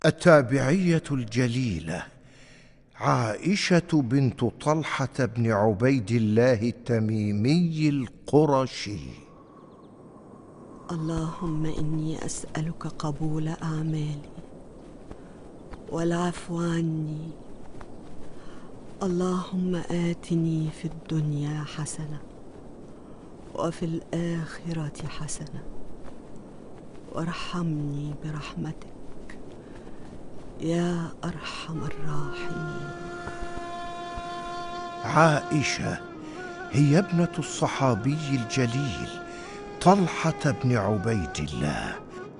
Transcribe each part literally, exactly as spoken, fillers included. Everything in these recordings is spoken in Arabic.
التابعية الجليلة عائشة بنت طلحة بن عبيد الله التميمي القرشي. اللهم إني أسألك قبول أعمالي والعفو عني. اللهم آتني في الدنيا حسنة وفي الآخرة حسنة وارحمني برحمتك يا أرحم الراحمين. عائشة هي ابنة الصحابي الجليل طلحة بن عبيد الله،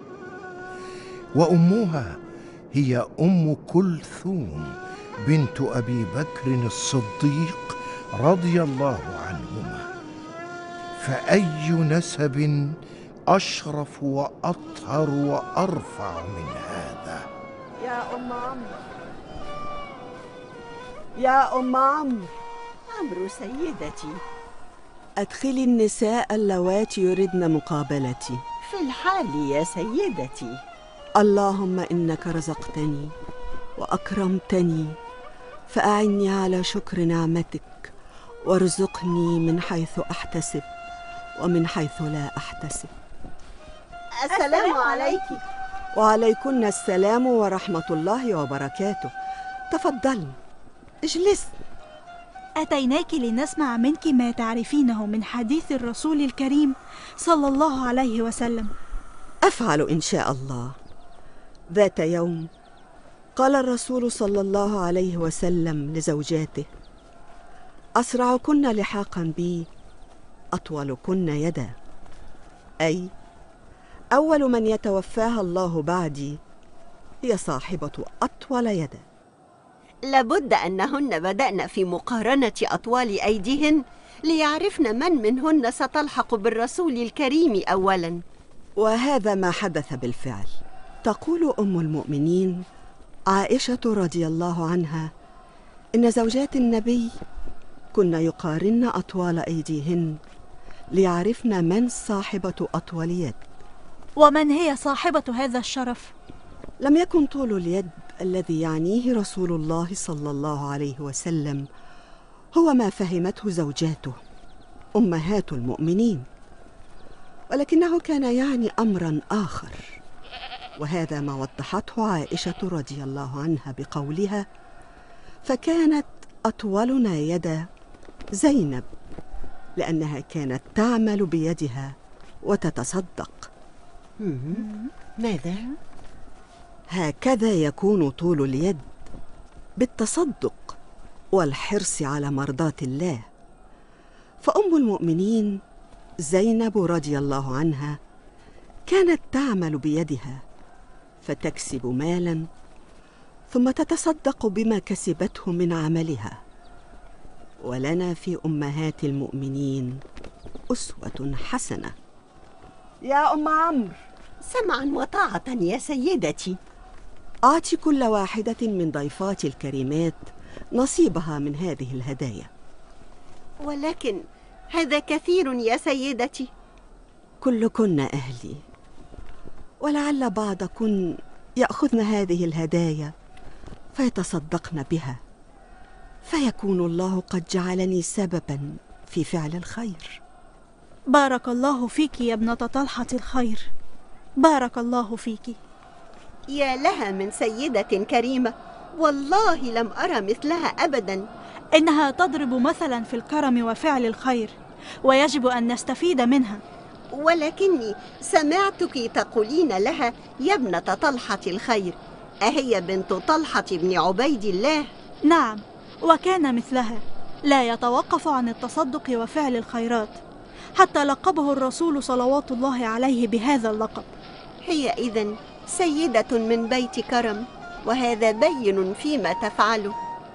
وأمها هي أم كلثوم بنت أبي بكر الصديق رضي الله عنهما، فأي نسب أشرف وأطهر وأرفع من هذا؟ يا أم عمرو، يا أم عمرو. عمرو سيدتي. أدخلي النساء اللواتي يردن مقابلتي. في الحال يا سيدتي. اللهم إنك رزقتني وأكرمتني، فأعني على شكر نعمتك، وارزقني من حيث أحتسب ومن حيث لا أحتسب. السلام عليك. وعليكن السلام ورحمة الله وبركاته. تفضلي اجلس. أتيناك لنسمع منك ما تعرفينه من حديث الرسول الكريم صلى الله عليه وسلم. أفعل إن شاء الله. ذات يوم قال الرسول صلى الله عليه وسلم لزوجاته: أسرعكن لحاقا بي أطولكن يدا، أي أول من يتوفاها الله بعدي هي صاحبة أطول يدا. لابد أنهن بدأن في مقارنة أطوال أيديهن ليعرفن من منهن ستلحق بالرسول الكريم أولا. وهذا ما حدث بالفعل. تقول أم المؤمنين عائشة رضي الله عنها إن زوجات النبي كن يقارن أطوال أيديهن ليعرفن من صاحبة أطول يد. ومن هي صاحبة هذا الشرف؟ لم يكن طول اليد الذي يعنيه رسول الله صلى الله عليه وسلم هو ما فهمته زوجاته أمهات المؤمنين، ولكنه كان يعني أمرا آخر، وهذا ما وضحته عائشة رضي الله عنها بقولها: فكانت أطولنا يدا زينب، لأنها كانت تعمل بيدها وتتصدق. ماذا؟ هكذا يكون طول اليد، بالتصدق والحرص على مرضاة الله. فأم المؤمنين زينب رضي الله عنها كانت تعمل بيدها فتكسب مالا ثم تتصدق بما كسبته من عملها. ولنا في أمهات المؤمنين أسوة حسنة. يا أم عمرو. سمعا وطاعة يا سيدتي. أعطي كل واحدة من ضيفاتي الكريمات نصيبها من هذه الهدايا. ولكن هذا كثير يا سيدتي. كلكن أهلي، ولعل بعضكن يأخذن هذه الهدايا فيتصدقن بها، فيكون الله قد جعلني سببا في فعل الخير. بارك الله فيك يا ابنة طلحة الخير، بارك الله فيك. يا لها من سيدة كريمة، والله لم أرى مثلها أبدا. إنها تضرب مثلا في الكرم وفعل الخير، ويجب أن نستفيد منها. ولكني سمعتك تقولين لها يا ابنة طلحة الخير، أهي بنت طلحة بن عبيد الله؟ نعم، وكان مثلها لا يتوقف عن التصدق وفعل الخيرات، حتى لقبه الرسول صلوات الله عليه بهذا اللقب. هي إذن سيدة من بيت كرم، وهذا بين فيما تفعله.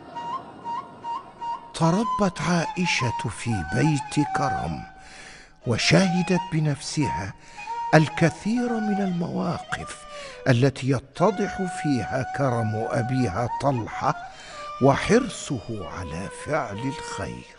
تربت عائشة في بيت كرم، وشهدت بنفسها الكثير من المواقف التي يتضح فيها كرم أبيها طلحة وحرصه على فعل الخير.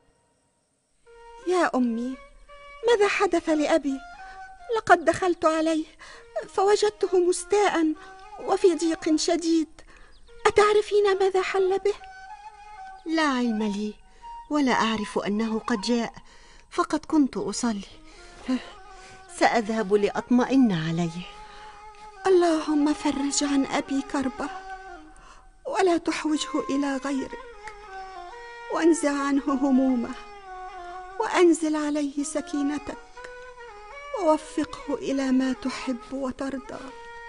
يا أمي، ماذا حدث لأبي؟ لقد دخلت عليه فوجدته مستاء وفي ضيق شديد. أتعرفين ماذا حل به؟ لا علم لي، ولا أعرف أنه قد جاء، فقد كنت أصلي. سأذهب لأطمئن عليه. اللهم فرج عن أبي كربه، ولا تحوجه إلى غيرك، وانزع عنه همومه، وأنزل عليه سكينتك، ووفقه إلى ما تحب وترضى.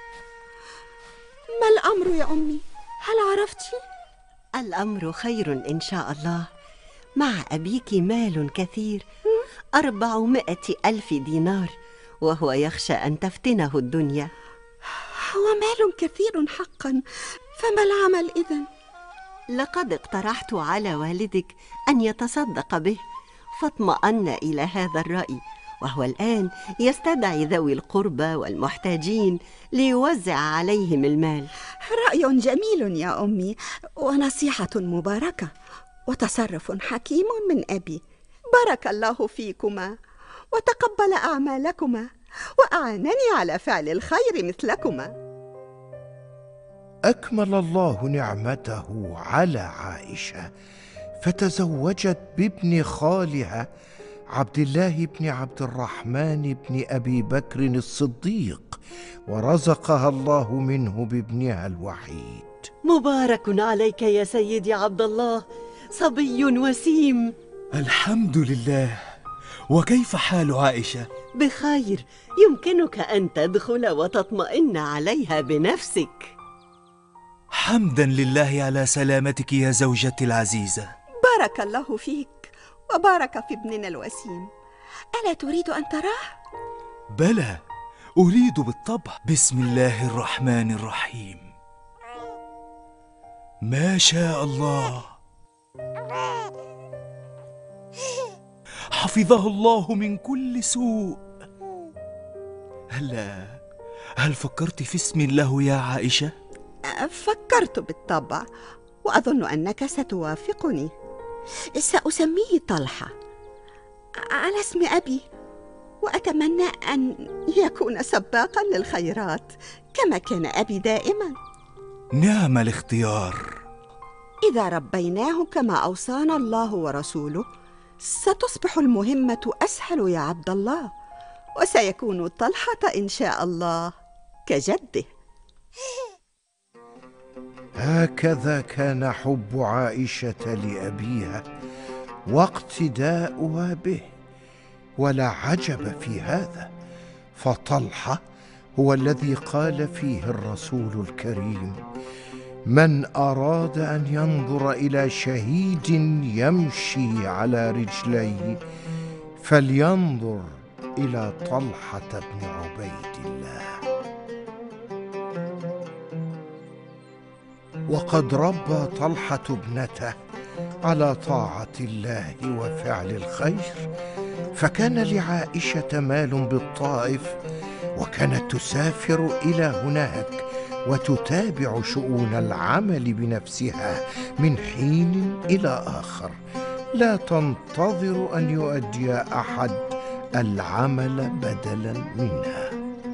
ما الأمر يا أمي؟ هل عرفتِ؟ الأمر خير إن شاء الله. مع أبيك مال كثير، أربعمائة ألف دينار، وهو يخشى أن تفتنه الدنيا. هو مال كثير حقا، فما العمل إذن؟ لقد اقترحت على والدك أن يتصدق به، فاطمأن إلى هذا الرأي، وهو الآن يستدعي ذوي القربى والمحتاجين ليوزع عليهم المال. رأي جميل يا أمي، ونصيحة مباركة، وتصرف حكيم من أبي. بارك الله فيكما، وتقبل أعمالكما، وأعانني على فعل الخير مثلكما. أكمل الله نعمته على عائشة، فتزوجت بابن خالها عبد الله بن عبد الرحمن بن أبي بكر الصديق، ورزقها الله منه بابنها الوحيد. مبارك عليك يا سيدي عبد الله، صبي وسيم. الحمد لله. وكيف حال عائشة؟ بخير، يمكنك أن تدخل وتطمئن عليها بنفسك. حمدا لله على سلامتك يا زوجتي العزيزة. بارك الله فيك، وبارك في ابننا الوسيم. ألا تريد أن تراه؟ بلى، أريد بالطبع. بسم الله الرحمن الرحيم. ما شاء الله، حفظه الله من كل سوء. هلا هل فكرت في اسم له يا عائشة؟ فكرت بالطبع، وأظن أنك ستوافقني. سأسميه طلحة على اسم أبي، وأتمنى أن يكون سباقا للخيرات كما كان أبي دائما. نعم الاختيار. إذا ربيناه كما أوصانا الله ورسوله، ستصبح المهمة أسهل يا عبد الله، وسيكون طلحة إن شاء الله كجده. هكذا كان حب عائشة لأبيها واقتداؤها به، ولا عجب في هذا، فطلحة هو الذي قال فيه الرسول الكريم: من أراد أن ينظر إلى شهيد يمشي على رجليه فلينظر إلى طلحة بن عبيد الله. وقد ربى طلحة ابنته على طاعة الله وفعل الخير، فكان لعائشة مال بالطائف، وكانت تسافر إلى هناك وتتابع شؤون العمل بنفسها من حين إلى آخر، لا تنتظر أن يؤدي أحد العمل بدلا منها.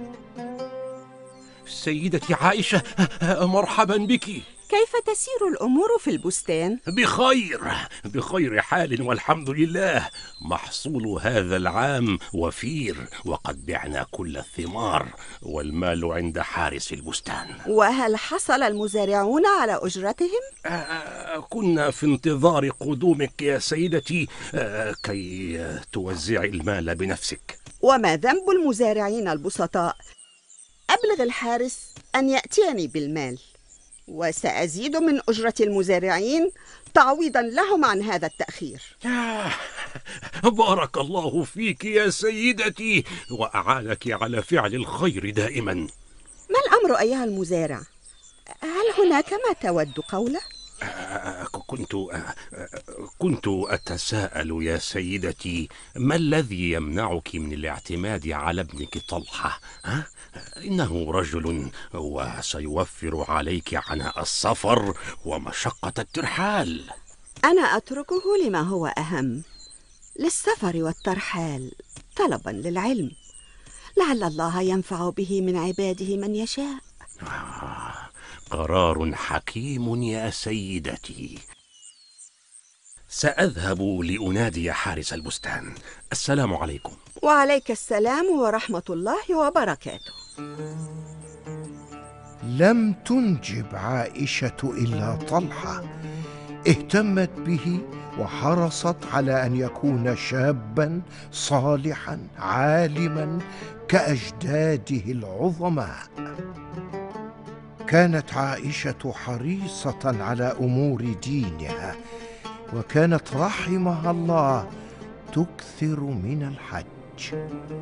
سيدتي عائشة، مرحبا بك. كيف تسير الأمور في البستان؟ بخير بخير حال والحمد لله. محصول هذا العام وفير، وقد بعنا كل الثمار، والمال عند حارس البستان. وهل حصل المزارعون على أجرتهم؟ آه كنا في انتظار قدومك يا سيدتي، آه كي توزعي المال بنفسك. وما ذنب المزارعين البسطاء؟ أبلغ الحارس أن يأتيني بالمال، وسأزيد من أجرة المزارعين تعويضا لهم عن هذا التأخير. بارك الله فيك يا سيدتي، وأعانك على فعل الخير دائما. ما الأمر أيها المزارع؟ هل هناك ما تود قوله؟ كنت كنت أتساءل يا سيدتي، ما الذي يمنعك من الاعتماد على ابنك طلحة؟ ها؟ إنه رجل وسيوفر عليك عناء السفر ومشقة الترحال. أنا أتركه لما هو أهم، للسفر والترحال، طلبا للعلم، لعل الله ينفع به من عباده من يشاء. آه، قرار حكيم يا سيدتي. سأذهب لأنادي حارس البستان. السلام عليكم. وعليك السلام ورحمة الله وبركاته. لم تنجب عائشة إلا طلحة، اهتمت به وحرصت على أن يكون شابا صالحا عالما كأجداده العظماء. كانت عائشة حريصة على أمور دينها، وكانت رحمها الله تكثر من الحج.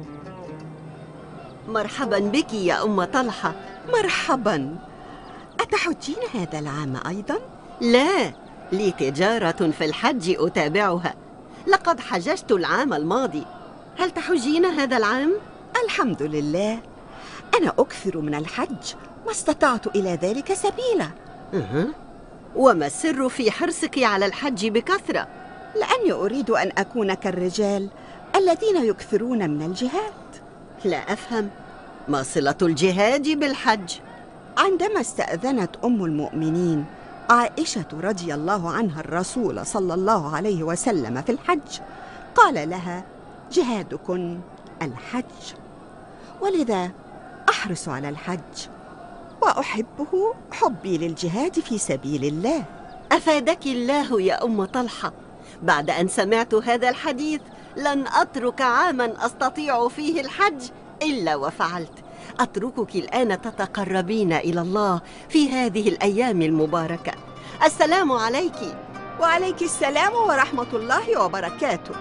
مرحبا بك يا أم طلحة. مرحبا. أتحجين هذا العام أيضا؟ لا، لي تجارة في الحج أتابعها. لقد حججت العام الماضي. هل تحجين هذا العام؟ الحمد لله، أنا أكثر من الحج ما استطعت إلى ذلك سبيلا. أه. وما السر في حرصك على الحج بكثرة؟ لأني أريد أن أكون كالرجال الذين يكثرون من الجهاد. لا أفهم، ما صلة الجهاد بالحج؟ عندما استأذنت أم المؤمنين عائشة رضي الله عنها الرسول صلى الله عليه وسلم في الحج، قال لها: جهادكن الحج، ولذا أحرص على الحج وأحبه حبي للجهاد في سبيل الله. أفادك الله يا أم طلحة. بعد أن سمعت هذا الحديث لن أترك عاما أستطيع فيه الحج إلا وفعلت. أتركك الآن تتقربين إلى الله في هذه الأيام المباركة. السلام عليك. وعليك السلام ورحمة الله وبركاته.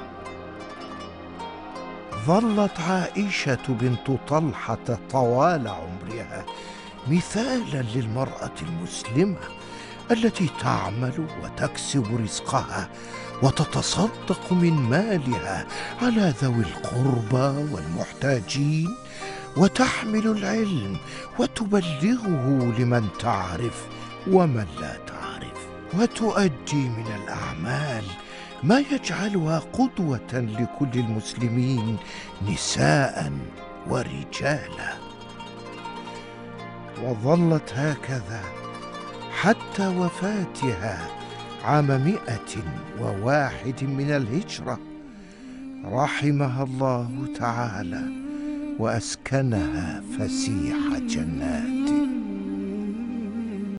ظلت عائشة بنت طلحة طوال عمرها مثالا للمرأة المسلمة التي تعمل وتكسب رزقها وتتصدق من مالها على ذوي القربى والمحتاجين، وتحمل العلم وتبلغه لمن تعرف ومن لا تعرف، وتؤدي من الأعمال ما يجعلها قدوة لكل المسلمين نساء ورجالا. وظلت هكذا حتى وفاتها عام مئة وواحد من الهجرة، رحمها الله تعالى وأسكنها فسيح جناته.